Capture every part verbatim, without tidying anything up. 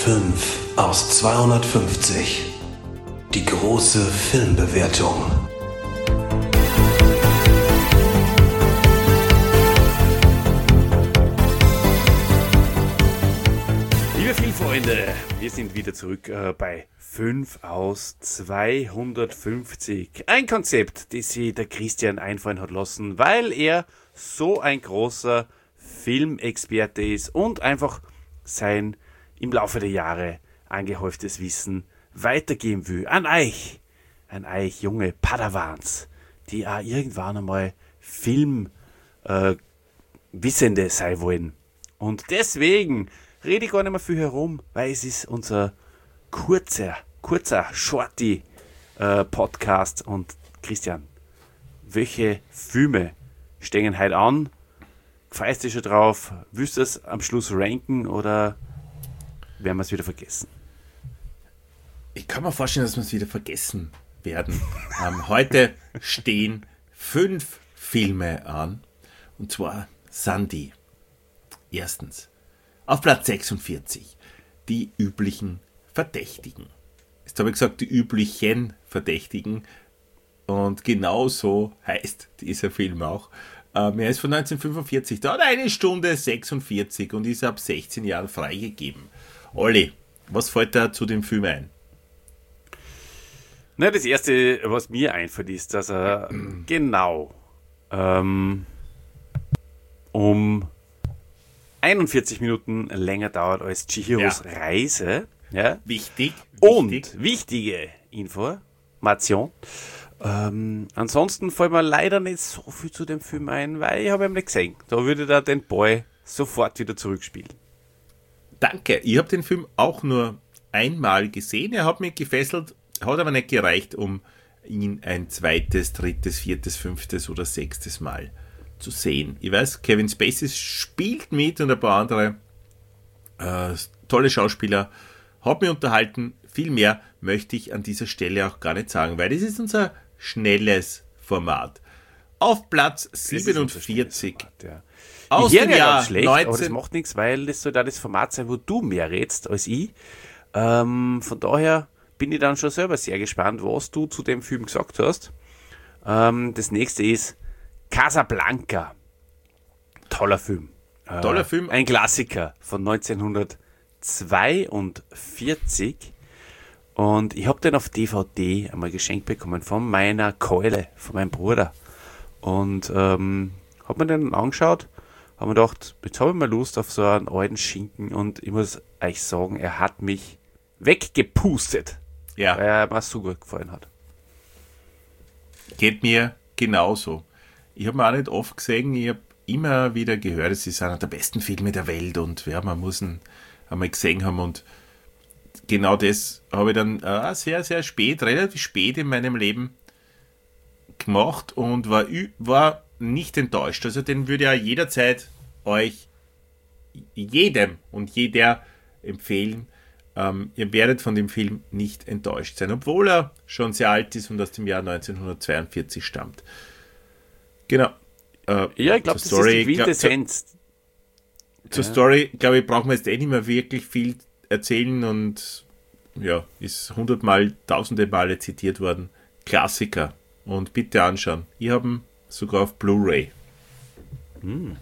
fünf aus zweihundertfünfzig. Die große Filmbewertung. Liebe Filmfreunde, wir sind wieder zurück äh, bei fünf aus zweihundertfünfzig. Ein Konzept, das sich der Christian einfallen hat lassen, weil er so ein großer Filmexperte ist und einfach sein im Laufe der Jahre angehäuftes Wissen weitergeben will. An euch, an euch junge Padawans, die auch irgendwann einmal Filmwissende äh, sein wollen. Und deswegen rede ich gar nicht mehr viel herum, weil es ist unser kurzer, kurzer, shorty äh, Podcast. Und Christian, welche Filme stehen heute an? Freust du schon drauf? Willst du es am Schluss ranken oder werden wir es wieder vergessen? Ich kann mir vorstellen, dass wir es wieder vergessen werden. ähm, heute stehen fünf Filme an. Und zwar Sandy. Erstens. Auf Platz sechsundvierzig. Die üblichen Verdächtigen. Jetzt habe ich gesagt, die üblichen Verdächtigen. Und genau so heißt dieser Film auch. Ähm, er ist von neunzehnhundertfünfundvierzig, dauert eine Stunde sechsundvierzig und ist ab sechzehn Jahren freigegeben. Olli, was fällt da zu dem Film ein? Na, das erste, was mir einfällt, ist, dass er genau ähm, um einundvierzig Minuten länger dauert als Chihiros ja. Reise. Ja? Wichtig. Und wichtig. wichtige Information. Ähm, ansonsten fällt mir leider nicht so viel zu dem Film ein, weil ich habe ihn nicht gesehen. Da würde er den Boy sofort wieder zurückspielen. Danke. Ich habe den Film auch nur einmal gesehen. Er hat mich gefesselt, hat aber nicht gereicht, um ihn ein zweites, drittes, viertes, fünftes oder sechstes Mal zu sehen. Ich weiß, Kevin Spacey spielt mit und ein paar andere äh, tolle Schauspieler. Hat mich unterhalten. Viel mehr möchte ich an dieser Stelle auch gar nicht sagen, weil das ist unser schnelles Format. Auf Platz siebenundvierzig. Format, ja. Aus ich dem ja Jahr schlecht, neunzehn... aber das macht nichts, weil das soll da das Format sein, wo du mehr redest als ich. Ähm, von daher bin ich dann schon selber sehr gespannt, was du zu dem Film gesagt hast. Ähm, das nächste ist Casablanca. Toller Film. Äh, Toller Film. Ein Klassiker von neunzehnhundertzweiundvierzig. Und ich habe den auf D V D einmal geschenkt bekommen von meiner Keule, von meinem Bruder. Und ähm, habe mir den angeschaut, habe mir gedacht, jetzt habe ich mal Lust auf so einen alten Schinken. Und ich muss euch sagen, er hat mich weggepustet, Ja. weil er mir so gut gefallen hat. Geht mir genauso. Ich habe mir auch nicht oft gesehen, ich habe immer wieder gehört, es ist einer der besten Filme der Welt und ja, man muss ihn einmal gesehen haben und genau das habe ich dann äh, sehr, sehr spät, relativ spät in meinem Leben gemacht und war, war nicht enttäuscht. Also den würde ich auch jederzeit euch, jedem und jeder empfehlen. Ähm, ihr werdet von dem Film nicht enttäuscht sein, obwohl er schon sehr alt ist und aus dem Jahr neunzehnhundertzweiundvierzig stammt. Genau. Äh, Ja, ich glaube, das Story, ist die Quintessenz. Glaub, zur zur ja. Story, glaube ich, brauchen wir jetzt eh nicht mehr wirklich viel erzählen und ja, ist hundertmal, tausende Male zitiert worden. Klassiker. Und bitte anschauen. Ich habe ihn sogar auf Blu-ray. Hm.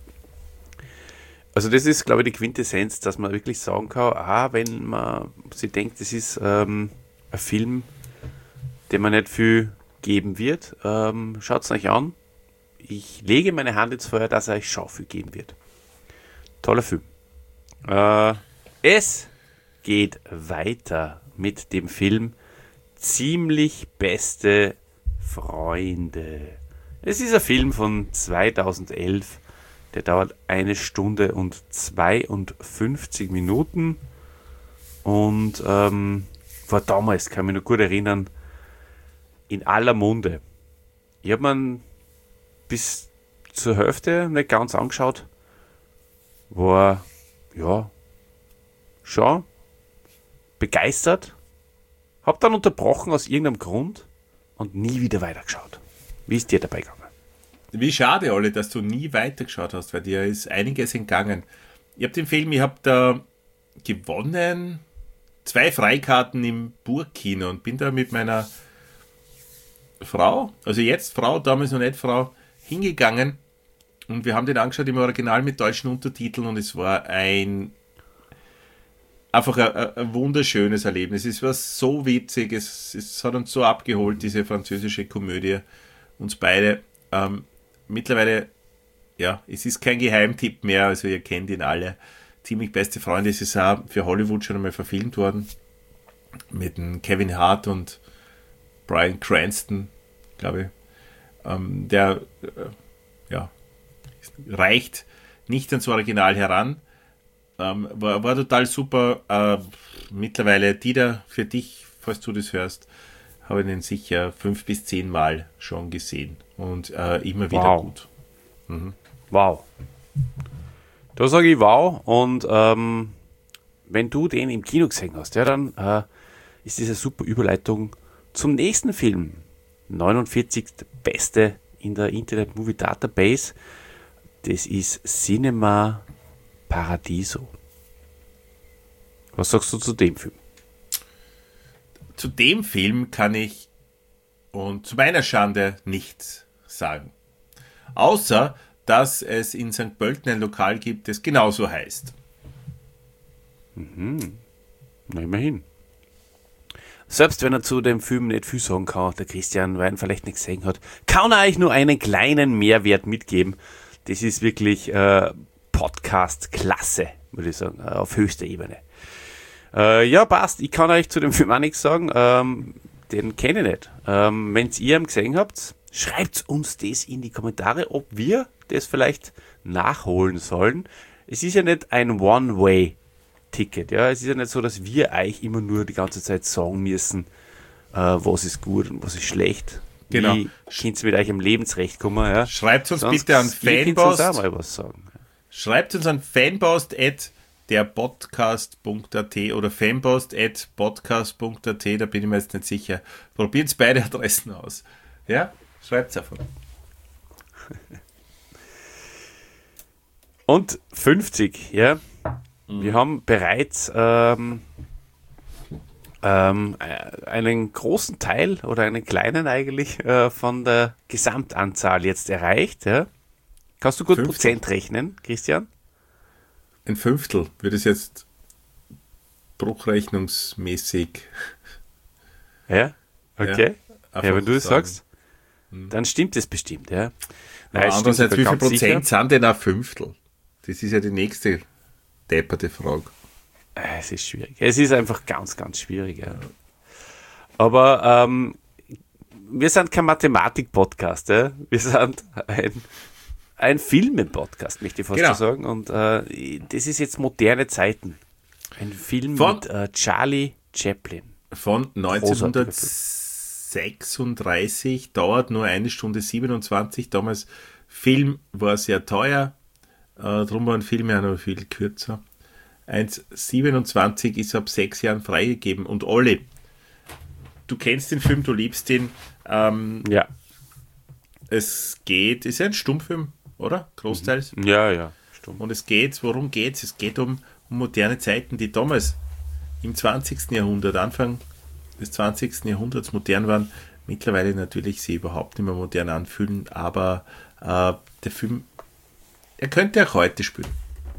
Also das ist, glaube ich, die Quintessenz, dass man wirklich sagen kann, ah, wenn man sich denkt, das ist ähm, ein Film, den man nicht viel geben wird, ähm, schaut es euch an. Ich lege meine Hand ins Feuer, dass er euch schon viel geben wird. Toller Film. Äh, es geht weiter mit dem Film Ziemlich beste Freunde. Es ist ein Film von zweitausendelf. Der dauert eine Stunde und zweiundfünfzig Minuten. Und ähm, war damals, kann ich mich noch gut erinnern, in aller Munde. Ich habe mir bis zur Hälfte nicht ganz angeschaut. War, ja, schon begeistert. Hab dann unterbrochen aus irgendeinem Grund und nie wieder weitergeschaut. Wie ist dir dabei gegangen? Wie schade, Olli, dass du nie weitergeschaut hast, weil dir ist einiges entgangen. Ich habe den Film, ich habe da gewonnen zwei Freikarten im Burgkino und bin da mit meiner Frau, also jetzt Frau, damals noch nicht Frau, hingegangen und wir haben den angeschaut im Original mit deutschen Untertiteln und es war ein einfach ein, ein wunderschönes Erlebnis. Es war so witzig, es, es hat uns so abgeholt, diese französische Komödie, uns beide. Ähm, mittlerweile, ja, es ist kein Geheimtipp mehr, also ihr kennt ihn alle. Ziemlich beste Freunde, es ist auch für Hollywood schon einmal verfilmt worden. Mit dem Kevin Hart und Bryan Cranston, glaube ich. Ähm, der äh, ja, reicht nicht ans Original heran. Ähm, war, war total super. Äh, mittlerweile, Dieter, für dich, falls du das hörst, habe ich den sicher fünf bis zehn Mal schon gesehen. Und äh, immer wieder wow. gut. Mhm. Wow. Da sage ich wow. Und ähm, wenn du den im Kino gesehen hast, ja, dann äh, ist das eine super Überleitung zum nächsten Film. neunundvierzigste Beste in der Internet Movie Database. Das ist Cinema Paradiso. Was sagst du zu dem Film? Zu dem Film kann ich und zu meiner Schande nichts sagen. Außer, dass es in Sankt Pölten ein Lokal gibt, das genauso heißt. Mhm. Na, immerhin. Selbst wenn er zu dem Film nicht viel sagen kann, der Christian, weil er ihn vielleicht nicht gesehen hat, kann er euch nur einen kleinen Mehrwert mitgeben. Das ist wirklich äh, Podcast-Klasse, würde ich sagen, auf höchster Ebene. Äh, ja, passt. Ich kann euch zu dem Film auch nichts sagen. Ähm, den kenne ich nicht. Ähm, wenn ihr ihn gesehen habt, schreibt uns das in die Kommentare, ob wir das vielleicht nachholen sollen. Es ist ja nicht ein One-Way-Ticket. Ja? Es ist ja nicht so, dass wir euch immer nur die ganze Zeit sagen müssen, äh, was ist gut und was ist schlecht. Genau. Wie könnt ihr mit euch im Lebensrecht kommen? Ja? Schreibt uns Sonst bitte an ihr könnt uns auch Fanpost. mal was sagen. Schreibt uns an fanpost at derpodcast punkt at oder fanpost at podcast punkt at, da bin ich mir jetzt nicht sicher. Probiert beide Adressen aus. Ja, schreibt es einfach. Und fünfzig, ja. Mhm. Wir haben bereits ähm, ähm, einen großen Teil oder einen kleinen eigentlich äh, von der Gesamtanzahl jetzt erreicht. Ja. Kannst du gut Fünftel. Prozent rechnen, Christian? Ein Fünftel würde es jetzt bruchrechnungsmäßig. Ja, okay. Ja, ja wenn du es sagst, hm. dann stimmt es bestimmt. Ja. Nein, andererseits, wie viel Prozent sicher. Sind denn ein Fünftel? Das ist ja die nächste depperte Frage. Es ist schwierig. Es ist einfach ganz, ganz schwierig. Ja. Aber ähm, wir sind kein Mathematik-Podcast. Ja? Wir sind ein, ein Filme-Podcast, möchte ich fast genau. so sagen. Und äh, das ist jetzt moderne Zeiten. Ein Film von, mit äh, Charlie Chaplin. Von neunzehnhundertsechsunddreißig, dauert nur eine Stunde siebenundzwanzig. Damals Film war sehr teuer. Äh, darum waren Filme ja noch viel kürzer. eins Komma siebenundzwanzig ist ab sechs Jahren freigegeben. Und Olli, du kennst den Film, du liebst ihn. Ähm, ja. Es geht, ist ja ein Stummfilm, oder? Großteils. Ja, ja, stumm. Und es geht, worum geht es? Es geht um, um moderne Zeiten, die damals im zwanzigsten Jahrhundert, Anfang des zwanzigsten Jahrhunderts modern waren. Mittlerweile natürlich sie überhaupt nicht mehr modern anfühlen, aber äh, der Film, er könnte auch heute spielen.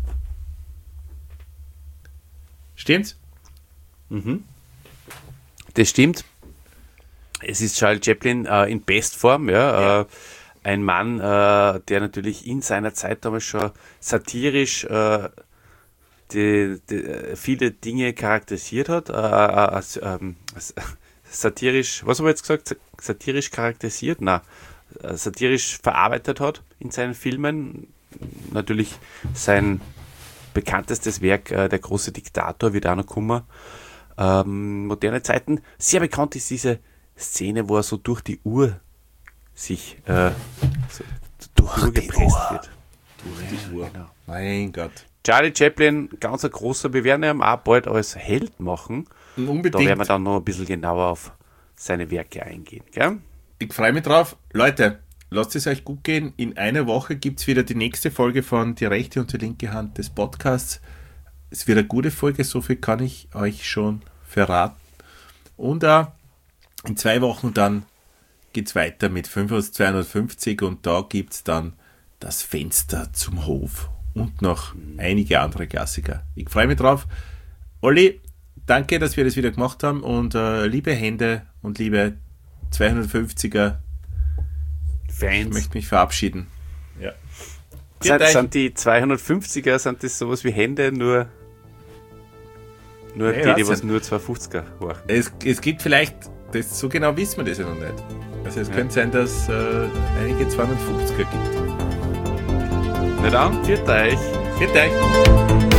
Stimmt's? Mhm. Das stimmt. Es ist Charlie Chaplin äh, in Bestform, ja. ja. Äh, ein Mann, äh, der natürlich in seiner Zeit damals schon satirisch äh, die, die, viele Dinge charakterisiert hat. Äh, als, ähm, als, satirisch, was haben wir jetzt gesagt? Satirisch charakterisiert? Nein, satirisch verarbeitet hat in seinen Filmen. Natürlich sein bekanntestes Werk, äh, Der große Diktator, wird auch noch kommen. Ähm, moderne Zeiten. Sehr bekannt ist diese Szene, wo er so durch die Uhr sich äh, so durch die Uhr gepresst Uhr. wird. Durch die ja, Uhr. Genau. Mein Gott. Charlie Chaplin, ganz ein großer, wir werden ihn auch bald als Held machen. Unbedingt. Da werden wir dann noch ein bisschen genauer auf seine Werke eingehen. Gell? Ich freue mich drauf. Leute, lasst es euch gut gehen. In einer Woche gibt es wieder die nächste Folge von Die rechte und die linke Hand des Podcasts. es wird eine gute Folge, so viel kann ich euch schon verraten. Und äh, in zwei Wochen dann geht es weiter mit fünf aus zweihundertfünfzig und da gibt es dann das Fenster zum Hof und noch einige andere Klassiker. Ich freue mich drauf. Olli, danke, dass wir das wieder gemacht haben und äh, liebe Hände und liebe zweihundertfünfziger Fans. Ich möchte mich verabschieden. Ja. Sind, sind die zweihundertfünfziger, sind das sowas wie Hände, nur, nur Nee, die, die weiß was nicht. nur zweihundertfünfziger machen? Es, es gibt vielleicht, das, so genau wissen wir das ja noch nicht. Also es Ja. könnte sein, dass äh, einige zweihundertfünfziger gibt. Na dann, viert euch! Vielen Dank.